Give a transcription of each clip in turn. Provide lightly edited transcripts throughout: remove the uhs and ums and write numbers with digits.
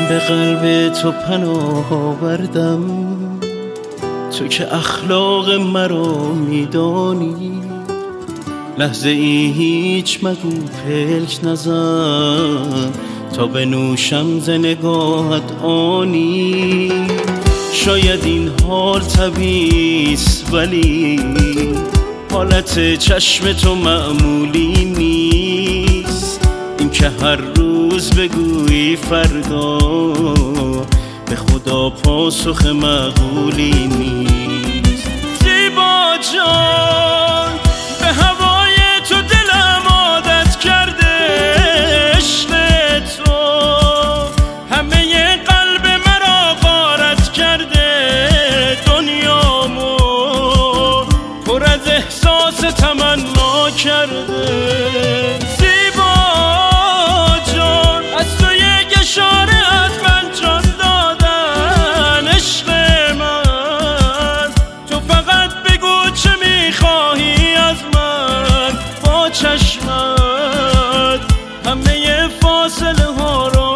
به قلب تو پناه آوردم، تو که اخلاق مرا میدانی. لحظه ای هیچ مگو پلک نزن، تا بنوشم ز نگاهت آنی. شاید این حال طبیعیست ولی حالت چشم تو معمولی نیست. این که هر روز بگویی فردا، به خدا پاسخ معقولی نیست. زیبا جان به هوای تو دلم عادت کرده، عشق تو همه قلب مرا غارت کرده. دنیامو پر از احساس تمنا کرده. زیبا جان از تو یک اشاره از من جان دادن. عشق من تو فقط بگو چه میخواهی از من. با چشمت همه فاصله ها را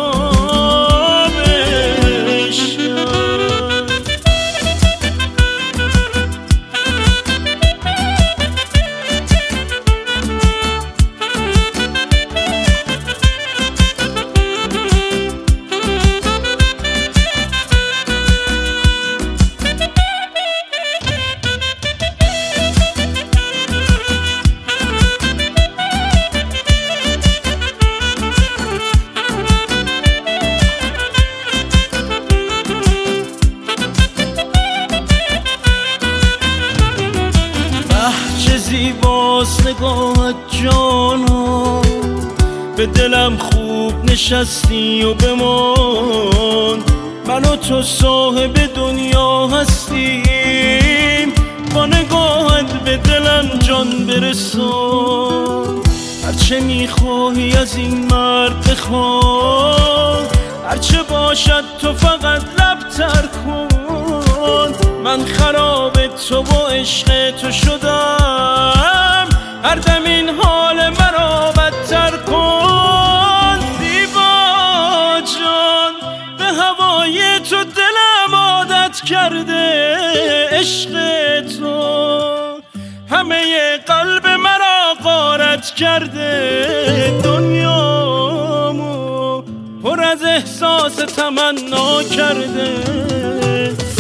زیباست نگاهت جانا، به دلم خوب نشستی و بمان. من و تو صاحب دنیا هستیم، با نگاهت به دلم جان برسان. هرچه میخواهی از این مرد بخواه، هرچه باشد تو فقط لب تر کن. من خراب تو با عشق تو شدم، هر دم این حال مرا بدتر کن. زیبا جان به هوای تو دلم عادت کرده. عشق تو همه قلب مرا غارت کرده. دنیامو پر از احساس تمنا کرده.